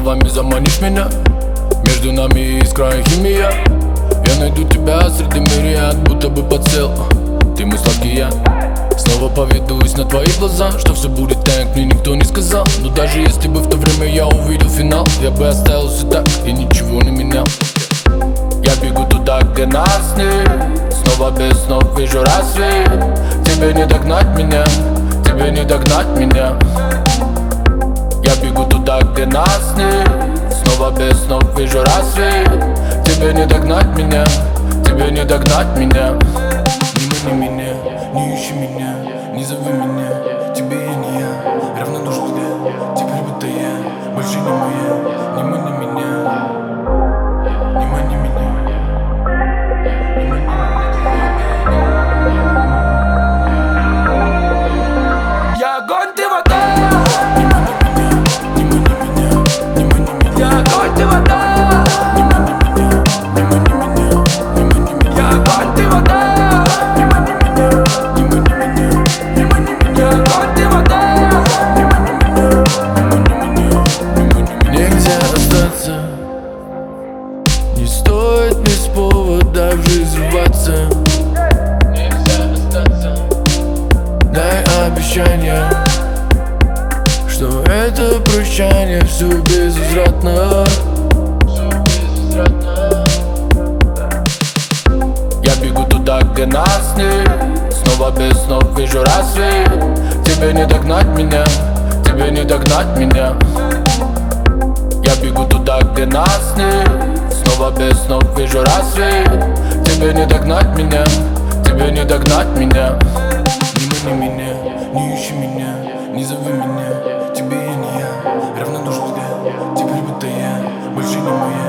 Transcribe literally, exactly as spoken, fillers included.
словами заманишь меня. Между нами искра и химия. Я найду тебя среди мириад, будто бы подсел. Ты мой сладкий я. Снова поведусь на твои глаза, что все будет так, как мне никто не сказал. Но даже если бы в то время я увидел финал, я бы оставил все так и ничего не менял. Я бегу туда, где нас нет. Снова без снов вижу рассвет. Тебе не догнать меня, тебе не догнать меня. Я бегу туда, где нас нет. Снова без снов вижу рассвет. Тебе не догнать меня, тебе не догнать меня. Не мани меня, не ищи меня, не зови меня. Тебе я не я, равнодушный взгляд. Теперь будто я, больше не моя. Не мани меня, не мани меня. Я огонь, ты вода. Не мани меня, не мани меня, не мани меня. Я огонь, ты вода. Не мани меня, не мани меня, не мани меня. Я огонь, ты вода. Не мани меня, не мани меня, не мани меня. Я огонь, ты вода. Не мани меня, не мани меня, не мани меня. Нельзя остаться, не стоит без повода в жизнь рваться. Дай обещание, что это прощание все безвозвратно. Я бегу туда, где нас нет. Снова без снов вижу рассвет. Тебе не догнать меня, тебе не догнать меня. Я бегу туда, где нас нет. Снова без снов вижу рассвет. Тебе не догнать меня, тебе не догнать меня. Не мани меня, не ищи меня, не зови меня. Тебе я не я, равнодушный взгляд. Теперь будто я, больше не моя.